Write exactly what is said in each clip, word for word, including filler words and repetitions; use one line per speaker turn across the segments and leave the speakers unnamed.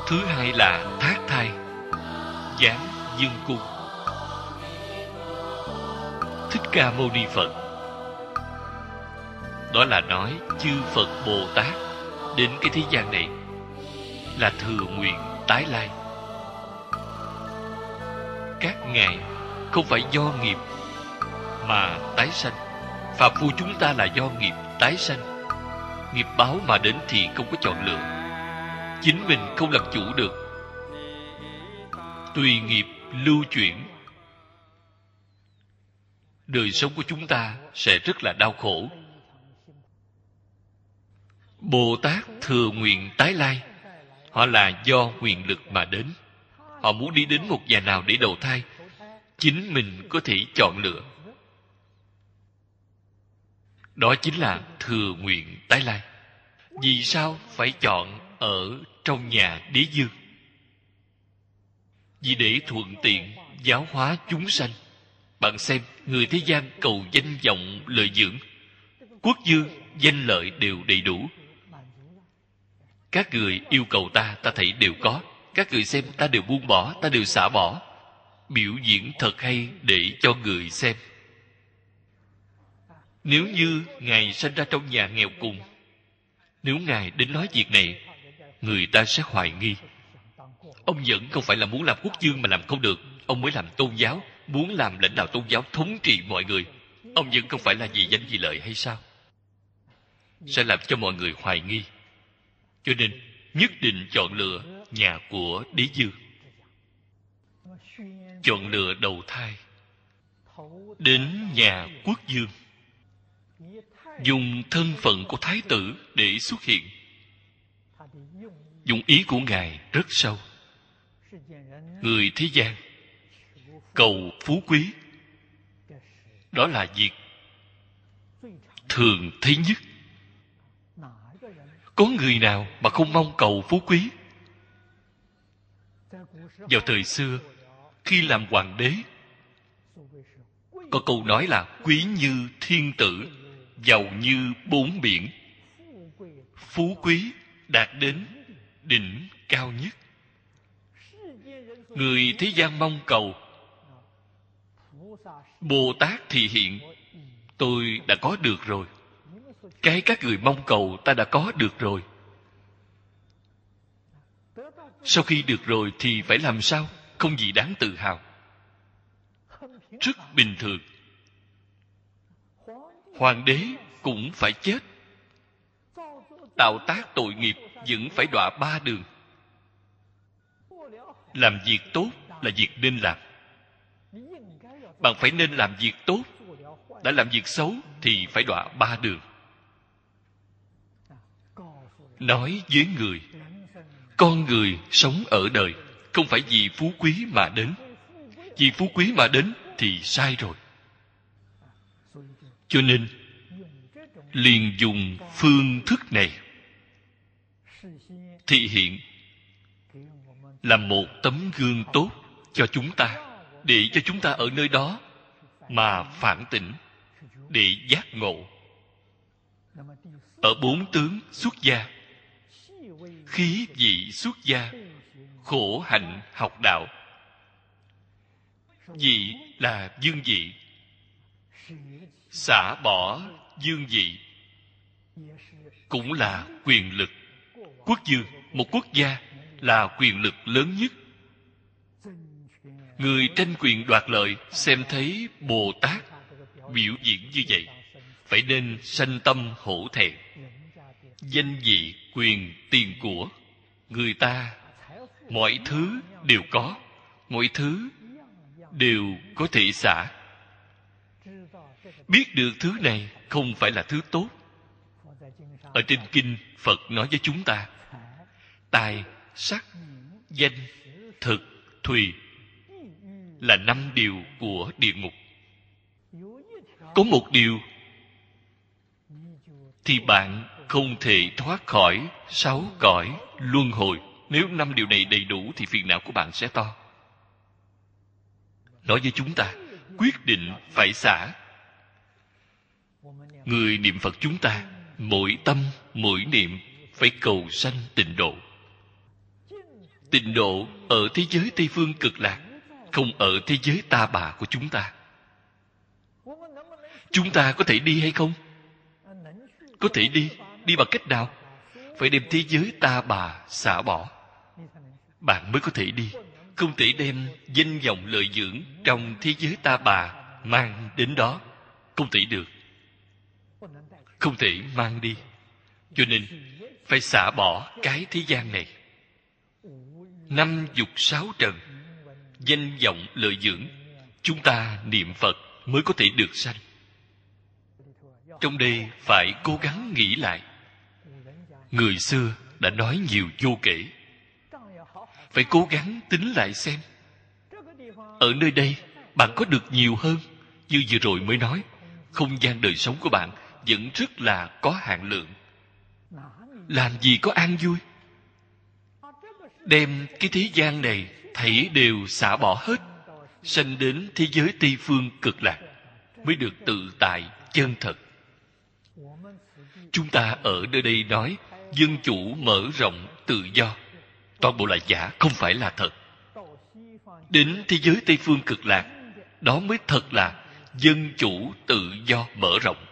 Thứ hai là thác thai, giáng dương cung. Thích Ca Mâu Ni Phật, đó là nói chư Phật Bồ Tát đến cái thế gian này là thừa nguyện tái lai. Các ngài không phải do nghiệp mà tái sanh. Phàm phu chúng ta là do nghiệp tái sanh. Nghiệp báo mà đến thì không có chọn lựa, chính mình không làm chủ được, tùy nghiệp lưu chuyển. Đời sống của chúng ta sẽ rất là đau khổ. Bồ Tát thừa nguyện tái lai, họ là do nguyện lực mà đến. Họ muốn đi đến một nhà nào để đầu thai, chính mình có thể chọn lựa. Đó chính là thừa nguyện tái lai. Vì sao phải chọn ở trong nhà đế dương? Vì để thuận tiện giáo hóa chúng sanh. Bạn xem, người thế gian cầu danh vọng lợi dưỡng, quốc dương, danh lợi đều đầy đủ. Các người yêu cầu ta, ta thấy đều có. Các người xem, ta đều buông bỏ, ta đều xả bỏ. Biểu diễn thật hay để cho người xem. Nếu như Ngài sinh ra trong nhà nghèo cùng, nếu Ngài đến nói việc này, người ta sẽ hoài nghi. Ông vẫn không phải là muốn làm quốc dương mà làm không được. Ông mới làm tôn giáo, muốn làm lãnh đạo tôn giáo thống trị mọi người. Ông vẫn không phải là vì danh vì lợi hay sao? Sẽ làm cho mọi người hoài nghi. Cho nên nhất định chọn lựa nhà của đế dương, chọn lựa đầu thai đến nhà quốc dương, dùng thân phận của thái tử để xuất hiện. Dụng ý của Ngài rất sâu. Người thế gian cầu phú quý, đó là việc thường thấy nhất. Có người nào mà không mong cầu phú quý? Vào thời xưa, khi làm hoàng đế, có câu nói là quý như thiên tử, giàu như bốn biển. Phú quý đạt đến đỉnh cao nhất. Người thế gian mong cầu, Bồ Tát thì hiện, tôi đã có được rồi. Cái các người mong cầu ta đã có được rồi. Sau khi được rồi thì phải làm sao? Không gì đáng tự hào. Rất bình thường. Hoàng đế cũng phải chết. Tạo tác tội nghiệp vẫn phải đọa ba đường. Làm việc tốt là việc nên làm. Bạn phải nên làm việc tốt. Đã làm việc xấu thì phải đọa ba đường. Nói với người, con người sống ở đời không phải vì phú quý mà đến. Vì phú quý mà đến thì sai rồi. Cho nên liền dùng phương thức này thị hiện là một tấm gương tốt cho chúng ta, để cho chúng ta ở nơi đó mà phản tỉnh, để giác ngộ. Ở bốn tướng xuất gia, khí vị xuất gia, khổ hạnh học đạo. Vị là dương vị, xả bỏ dương vị cũng là quyền lực. Quốc dương, một quốc gia là quyền lực lớn nhất. Người tranh quyền đoạt lợi xem thấy Bồ Tát biểu diễn như vậy, phải nên sanh tâm hổ thẹn. Danh vị, quyền, tiền của, người ta mọi thứ đều có, mọi thứ đều có thể xả. Biết được thứ này không phải là thứ tốt. Ở trên kinh, Phật nói với chúng ta, tài, sắc, danh, thực, thùy là năm điều của địa ngục. Có một điều thì bạn không thể thoát khỏi sáu cõi luân hồi. Nếu năm điều này đầy đủ thì phiền não của bạn sẽ to. Nói với chúng ta, quyết định phải xả. Người niệm Phật chúng ta, mỗi tâm, mỗi niệm phải cầu sanh tịnh độ. tịnh độ ở thế giới Tây Phương Cực Lạc, không ở thế giới ta bà của chúng ta. Chúng ta có thể đi hay không? Có thể đi. Đi bằng cách nào? Phải đem thế giới ta bà xả bỏ, bạn mới có thể đi. Không thể đem danh vọng lợi dưỡng trong thế giới ta bà mang đến đó. Không thể được. Không thể mang đi. Cho nên phải xả bỏ cái thế gian này. Năm dục sáu trần, danh vọng lợi dưỡng, chúng ta niệm Phật mới có thể được sanh. Trong đây phải cố gắng nghĩ lại. Người xưa đã nói nhiều vô kể. Phải cố gắng tính lại xem. Ở nơi đây bạn có được nhiều hơn. Như vừa rồi mới nói, không gian đời sống của bạn vẫn rất là có hạn lượng. Làm gì có an vui? Đem cái thế gian này thảy đều xả bỏ hết, sanh đến thế giới Tây Phương Cực Lạc mới được tự tại chân thật. Chúng ta ở nơi đây nói dân chủ mở rộng tự do, toàn bộ là giả, không phải là thật. Đến thế giới Tây Phương Cực Lạc, đó mới thật là dân chủ tự do mở rộng.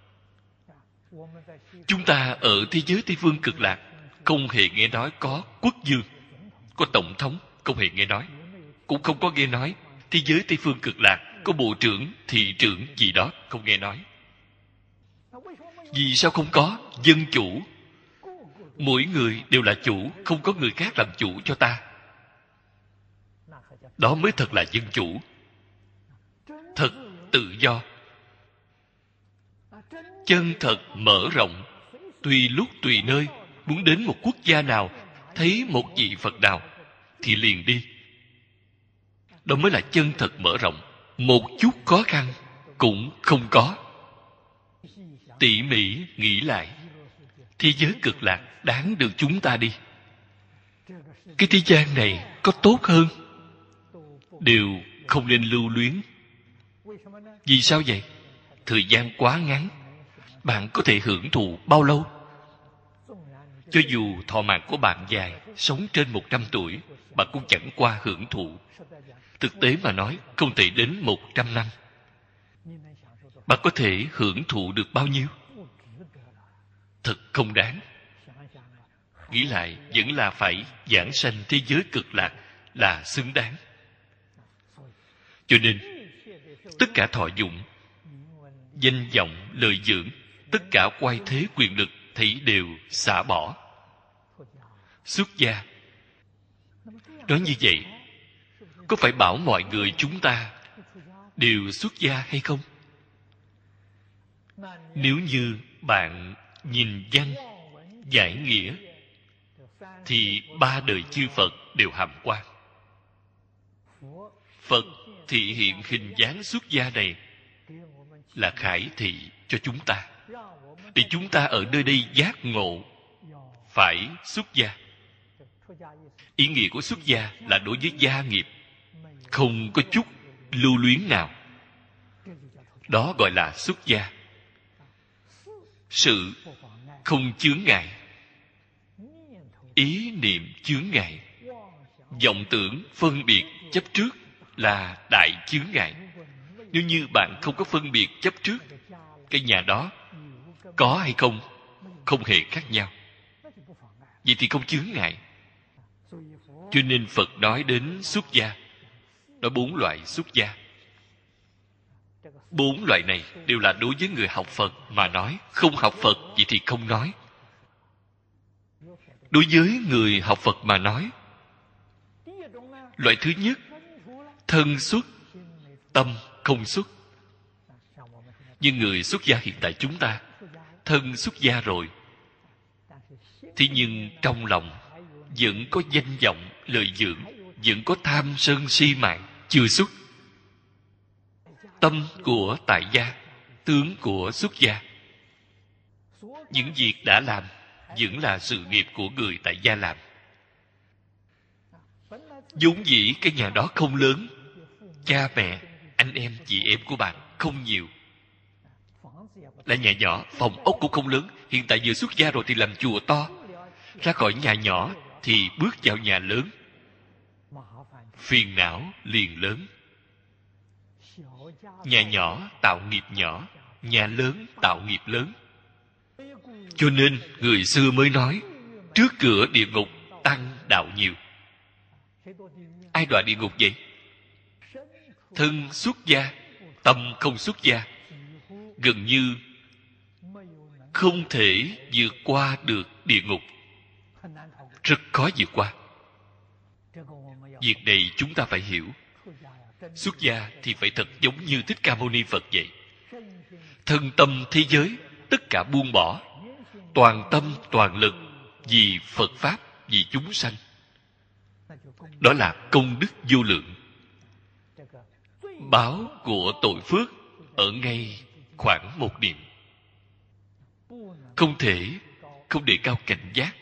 Chúng ta ở thế giới Tây Phương Cực Lạc không hề nghe nói có quốc vương, có tổng thống, không hề nghe nói. Cũng không có nghe nói thế giới Tây Phương Cực Lạc có bộ trưởng, thị trưởng gì đó, không nghe nói. Vì sao không có? Dân chủ. Mỗi người đều là chủ, không có người khác làm chủ cho ta. Đó mới thật là dân chủ. Thật tự do. Chân thật mở rộng. Tùy lúc tùy nơi, muốn đến một quốc gia nào, thấy một vị Phật nào, thì liền đi. Đó mới là chân thật mở rộng. Một chút khó khăn cũng không có. Tỉ mỉ nghĩ lại, thế giới Cực Lạc đáng được chúng ta đi. Cái thế gian này có tốt hơn, đều không nên lưu luyến. Vì sao vậy? Thời gian quá ngắn. Bạn có thể hưởng thụ bao lâu? Cho dù thọ mạng của bạn dài, sống trên một trăm tuổi, bạn cũng chẳng qua hưởng thụ. Thực tế mà nói, không thể đến một trăm năm. Bạn có thể hưởng thụ được bao nhiêu? Thật không đáng. Nghĩ lại, vẫn là phải giảng sanh thế giới Cực Lạc là xứng đáng. Cho nên, tất cả thọ dụng, danh vọng, lợi dưỡng, tất cả oai thế quyền lực thì đều xả bỏ. Xuất gia. Nói như vậy, có phải bảo mọi người chúng ta đều xuất gia hay không? Nếu như bạn nhìn văn, giải nghĩa, thì ba đời chư Phật đều hàm quan. Phật thị hiện hình dáng xuất gia này là khải thị cho chúng ta, để chúng ta ở nơi đây giác ngộ phải xuất gia. Ý nghĩa của xuất gia là đối với gia nghiệp không có chút lưu luyến nào. Đó gọi là xuất gia. Sự không chướng ngại, ý niệm chướng ngại, vọng tưởng phân biệt chấp trước là đại chướng ngại. Nếu như bạn không có phân biệt chấp trước, cái nhà đó có hay không không hề khác nhau, vậy thì không chướng ngại. Cho nên Phật nói đến xuất gia, nói bốn loại xuất gia. Bốn loại này đều là đối với người học Phật mà nói. Không học Phật vậy thì không nói. Đối với người học Phật mà nói, loại thứ nhất, thân xuất, tâm không xuất. Nhưng người xuất gia hiện tại chúng ta, thân xuất gia rồi, thế nhưng trong lòng vẫn có danh vọng, lợi dưỡng, vẫn có tham sân si mạng, chưa xuất. Tâm của tại gia, tướng của xuất gia. Những việc đã làm vẫn là sự nghiệp của người tại gia làm. vốn dĩ cái nhà đó không lớn, cha mẹ, anh em, chị em của bạn không nhiều, là nhà nhỏ, phòng ốc cũng không lớn. Hiện tại vừa xuất gia rồi thì làm chùa to, ra khỏi nhà nhỏ thì bước vào nhà lớn, phiền não liền lớn. Nhà nhỏ tạo nghiệp nhỏ, nhà lớn tạo nghiệp lớn. Cho nên người xưa mới nói trước cửa địa ngục tăng đạo nhiều. Ai đọa địa ngục vậy? Thân xuất gia, tâm không xuất gia, gần như không thể vượt qua được địa ngục. Rất khó vượt qua. Việc này chúng ta phải hiểu. Xuất gia thì phải thật giống như Thích Ca Mâu Ni Phật vậy. Thân tâm thế giới tất cả buông bỏ, toàn tâm toàn lực vì Phật Pháp, vì chúng sanh. Đó là công đức vô lượng. Báo của tội phước ở ngay khoảng một niệm. Không thể không đề cao cảnh giác.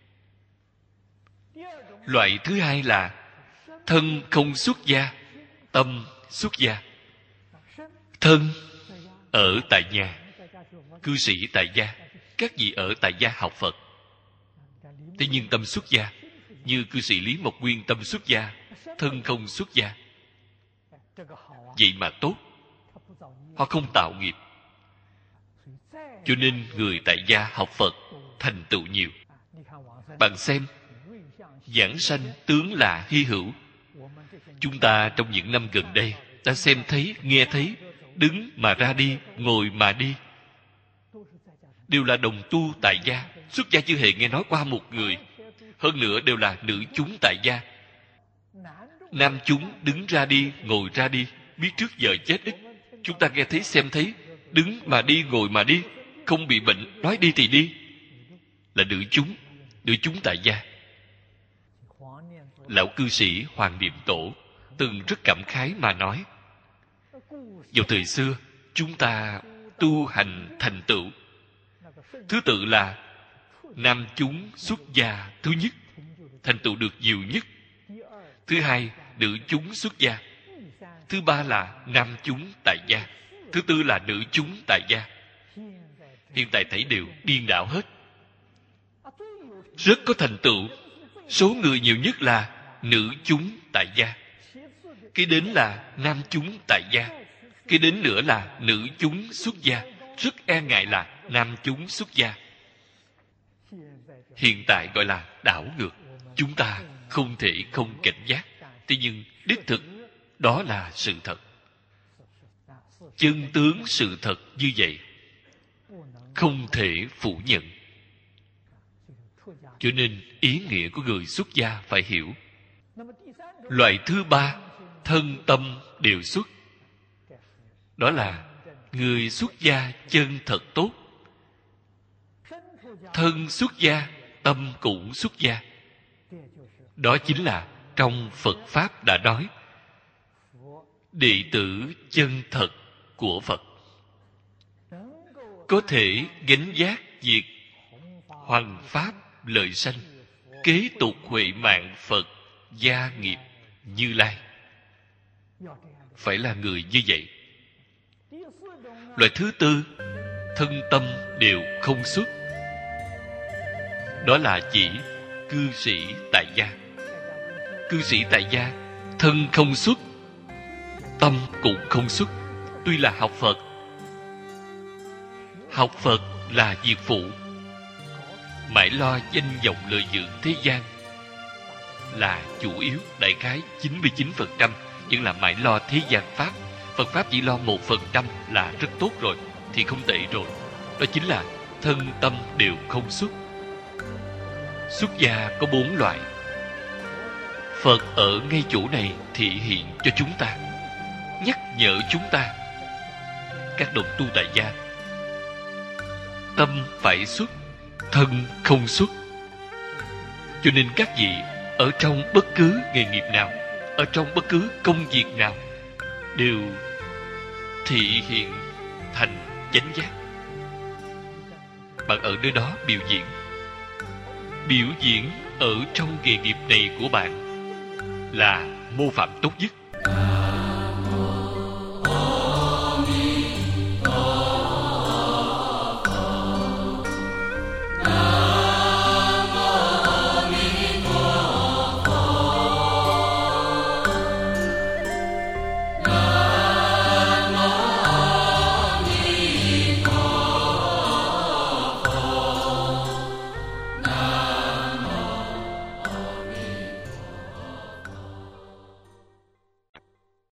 Loại thứ hai là thân không xuất gia, tâm xuất gia. Thân ở tại nhà, cư sĩ tại gia, các vị ở tại gia học Phật. Thế nhưng tâm xuất gia, như cư sĩ Lý Mộc Nguyên tâm xuất gia, thân không xuất gia. Vậy mà tốt, họ không tạo nghiệp. Cho nên người tại gia học Phật thành tựu nhiều. Bạn xem, giảng sanh tướng là hy hữu. Chúng ta trong những năm gần đây đã xem thấy, nghe thấy, đứng mà ra đi, ngồi mà đi, đều là đồng tu tại gia. Xuất gia chưa hề nghe nói qua một người. Hơn nữa đều là nữ chúng tại gia. Nam chúng đứng ra đi, ngồi ra đi, biết trước giờ chết ít. Chúng ta nghe thấy, xem thấy, đứng mà đi, ngồi mà đi, không bị bệnh, nói đi thì đi, là nữ chúng, nữ chúng tại gia. Lão cư sĩ Hoàng Niệm Tổ từng rất cảm khái mà nói, vào thời xưa chúng ta tu hành thành tựu, thứ tự là nam chúng xuất gia thứ nhất, thành tựu được nhiều nhất. Thứ hai, nữ chúng xuất gia. Thứ ba là nam chúng tại gia. Thứ tư là nữ chúng tại gia. Hiện tại thấy đều điên đảo hết. Rất có thành tựu. Số người nhiều nhất là nữ chúng tại gia. Kế đến là nam chúng tại gia. Kế đến nữa là nữ chúng xuất gia. Rất e ngại là nam chúng xuất gia. Hiện tại gọi là đảo ngược. Chúng ta không thể không cảnh giác. Thế nhưng đích thực đó là sự thật. Chân tướng sự thật như vậy, không thể phủ nhận. Cho nên ý nghĩa của người xuất gia phải hiểu. Loại thứ ba, thân tâm đều xuất. Đó là người xuất gia chân thật tốt. Thân xuất gia, tâm cũng xuất gia. Đó chính là trong Phật Pháp đã nói, đệ tử chân thật của Phật có thể gánh vác việc hoằng pháp lợi sanh, kế tục huệ mạng Phật gia nghiệp Như Lai. Phải là người như vậy. Loại thứ tư, thân tâm đều không xuất. Đó là chỉ cư sĩ tại gia. Cư sĩ tại gia, thân không xuất, tâm cũng không xuất. Tuy là học Phật, học Phật là việc phụ, mãi lo danh vọng lợi dưỡng thế gian là chủ yếu. Đại khái chín mươi chín phần trăm vẫn là mãi lo thế gian Pháp. Phật Pháp chỉ lo một phần trăm là rất tốt rồi, thì không tệ rồi. Đó chính là thân tâm đều không xuất. Xuất gia có bốn loại. Phật ở ngay chỗ này thị hiện cho chúng ta, nhắc nhở chúng ta. Các đồng tu tại gia, tâm phải xuất, thân không xuất. Cho nên các vị ở trong bất cứ nghề nghiệp nào, ở trong bất cứ công việc nào, đều thị hiện thành chánh giác. Bạn ở nơi đó biểu diễn, biểu diễn ở trong nghề nghiệp này của bạn là mô phạm tốt nhất.